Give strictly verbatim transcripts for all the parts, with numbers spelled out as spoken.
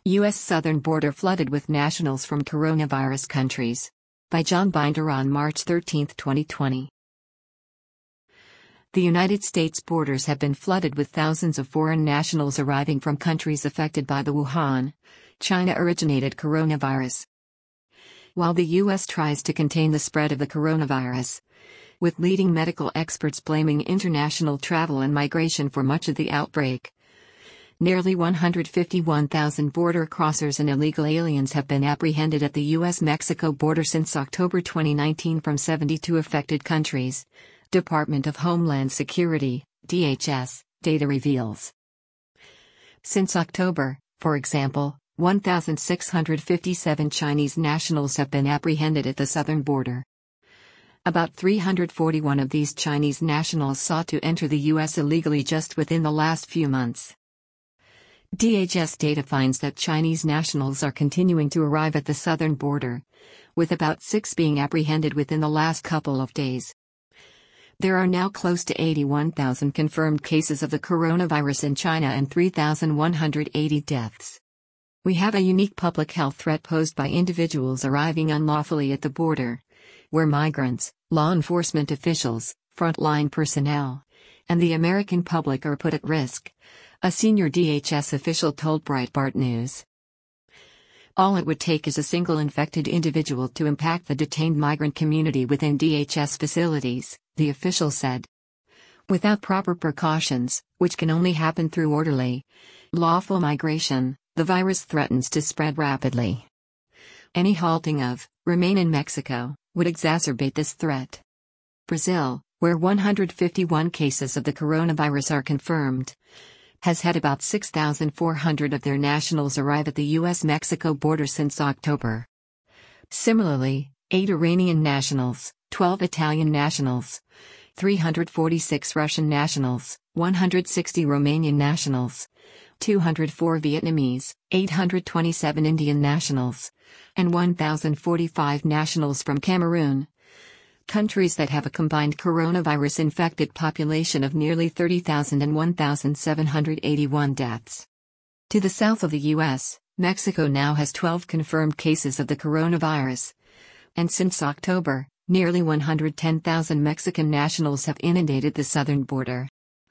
U S southern border flooded with nationals from coronavirus countries. By John Binder on March thirteenth, twenty twenty. The United States borders have been flooded with thousands of foreign nationals arriving from countries affected by the Wuhan, China-originated coronavirus. While the U S tries to contain the spread of the coronavirus, with leading medical experts blaming international travel and migration for much of the outbreak, nearly one hundred fifty-one thousand border crossers and illegal aliens have been apprehended at the U S Mexico border since October twenty nineteen from seventy-two affected countries, Department of Homeland Security, D H S, data reveals. Since October, for example, one thousand six hundred fifty-seven Chinese nationals have been apprehended at the southern border. About three hundred forty-one of these Chinese nationals sought to enter the U S illegally just within the last few months. D H S data finds that Chinese nationals are continuing to arrive at the southern border, with about six being apprehended within the last couple of days. There are now close to eighty-one thousand confirmed cases of the coronavirus in China and three thousand one hundred eighty deaths. We have a unique public health threat posed by individuals arriving unlawfully at the border, where migrants, law enforcement officials, frontline personnel, and the American public are put at risk, a senior D H S official told Breitbart News. All it would take is a single infected individual to impact the detained migrant community within D H S facilities, the official said. Without proper precautions, which can only happen through orderly, lawful migration, the virus threatens to spread rapidly. Any halting of remain in Mexico would exacerbate this threat. Brazil, where one hundred fifty-one cases of the coronavirus are confirmed, has had about six thousand four hundred of their nationals arrive at the U S Mexico border since October. Similarly, eight Iranian nationals, twelve Italian nationals, three hundred forty-six Russian nationals, one hundred sixty Romanian nationals, two hundred four Vietnamese, eight hundred twenty-seven Indian nationals, and one thousand forty-five nationals from Cameroon, countries that have a combined coronavirus-infected population of nearly thirty thousand and one thousand seven hundred eighty-one deaths. To the south of the U S, Mexico now has twelve confirmed cases of the coronavirus, and since October, nearly one hundred ten thousand Mexican nationals have inundated the southern border.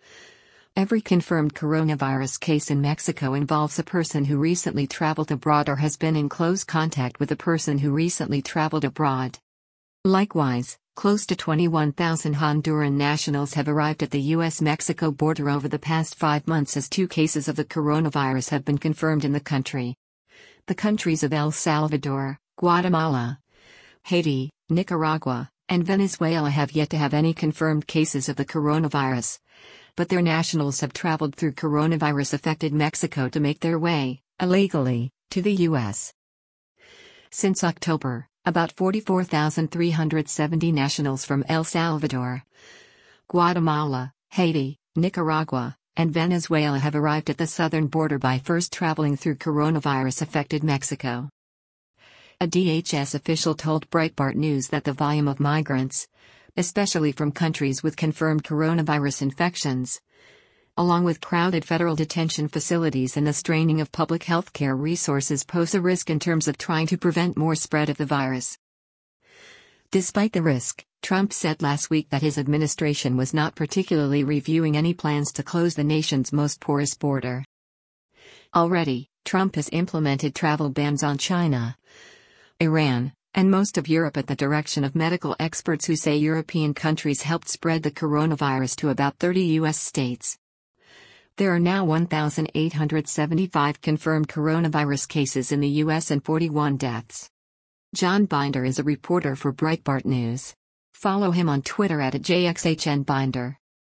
Every confirmed coronavirus case in Mexico involves a person who recently traveled abroad or has been in close contact with a person who recently traveled abroad. Likewise, close to twenty-one thousand Honduran nationals have arrived at the U S Mexico border over the past five months as two cases of the coronavirus have been confirmed in the country. The countries of El Salvador, Guatemala, Haiti, Nicaragua, and Venezuela have yet to have any confirmed cases of the coronavirus, but their nationals have traveled through coronavirus-affected Mexico to make their way, illegally, to the U S. Since October, about forty-four thousand three hundred seventy nationals from El Salvador, Guatemala, Haiti, Nicaragua, and Venezuela have arrived at the southern border by first traveling through coronavirus-affected Mexico. A D H S official told Breitbart News that the volume of migrants, especially from countries with confirmed coronavirus infections, along with crowded federal detention facilities and the straining of public health care resources, pose a risk in terms of trying to prevent more spread of the virus. Despite the risk, Trump said last week that his administration was not particularly reviewing any plans to close the nation's most porous border. Already, Trump has implemented travel bans on China, Iran, and most of Europe at the direction of medical experts who say European countries helped spread the coronavirus to about thirty U S states. There are now one thousand eight hundred seventy-five confirmed coronavirus cases in the U S and forty-one deaths. John Binder is a reporter for Breitbart News. Follow him on Twitter at J X H N Binder.